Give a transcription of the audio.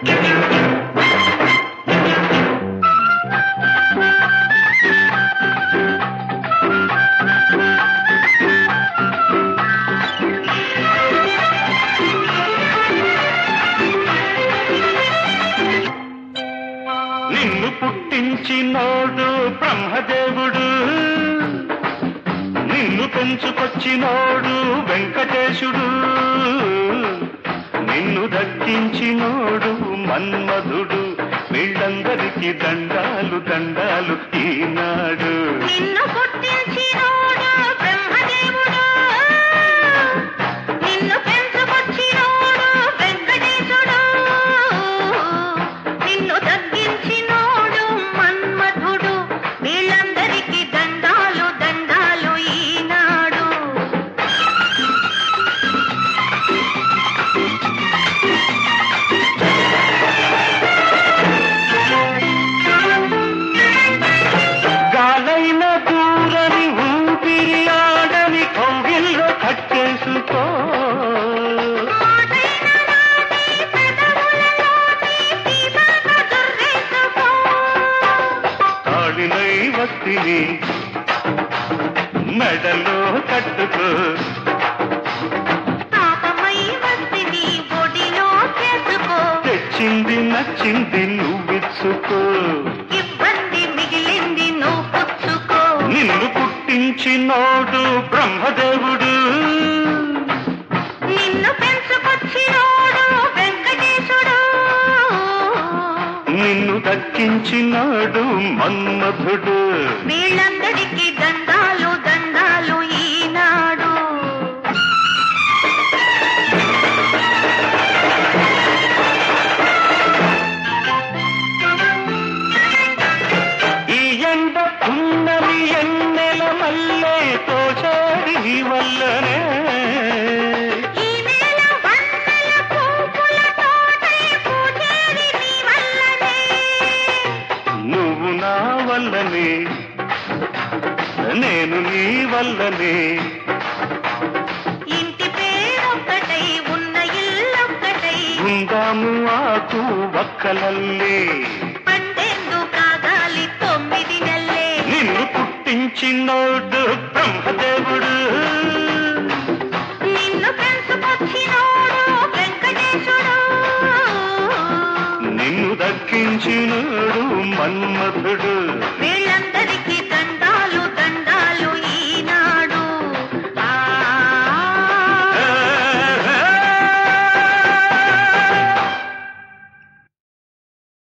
నిన్ను పుట్టించినోడు బ్రహ్మదేవుడు, నిన్ను పెంచుకొచ్చినోడు వెంకటేశుడు, నిన్ను దక్కించినోడు మన్మధుడు. వీళ్ళందరికీ దండాలు దండాలు ఈనాడు. నిన్ను పుట్టించినోడు బ్రహ్మదేవుడు, నిన్ను పెంచుకొచ్చినోడు వెంకటేశుడు, నిన్ను దక్కించినోడు మన్మధుడు. వీళ్ళందరికీ దండాలు దండాలు ఈనాడు. గాలైన దూరని ఊపిరి ఆడని కౌగిల్లో కట్టేసుకో. మాటైన రాని పెదవులలోని తీగన దుర్రేసుకో. తాళినై వస్తిని మెడలో కట్టుకో. తాపమై వస్తిని ఒడిలో చేసుకో. తెచ్చింది నచ్చింది నువ్విచ్చుకో. ఇబ్బంది మిగిలింది నువ్వు పుచ్చుకో. నిన్ను పుట్టించినోడు బ్రహ్మదేవుడు, నిన్ను పెంచుకొచ్చినోడు వెంకటేశుడు, నిన్ను దక్కించినాడు మన్మధుడు. వీళ్ళందరికీ దండాలు దండాలు ఈనాడు. ఈ ఎండ పున్నమి ఎన్నెల మల్లె తోచాడి నీ వల్లనే. ఈ నేల వన్నెల పువ్వులతోనే పూజేరి నీ వల్లనే. నువ్వు నా వల్లనే, నేను నీ వల్లనే. ఇంటి పేరొక్కటై ఉన్న ఇల్లొక్కటై ఉందాము ఆకు వక్కలల్లే. పండేందు కాగాలి 9 నెలలే. నిన్ను పుట్టించినోడు బ్రహ్మదేవుడు, నిన్ను పెంచుకొచ్చినోడు వెంకటేశుడు, నిన్ను దక్కించినోడు మన్మధుడు.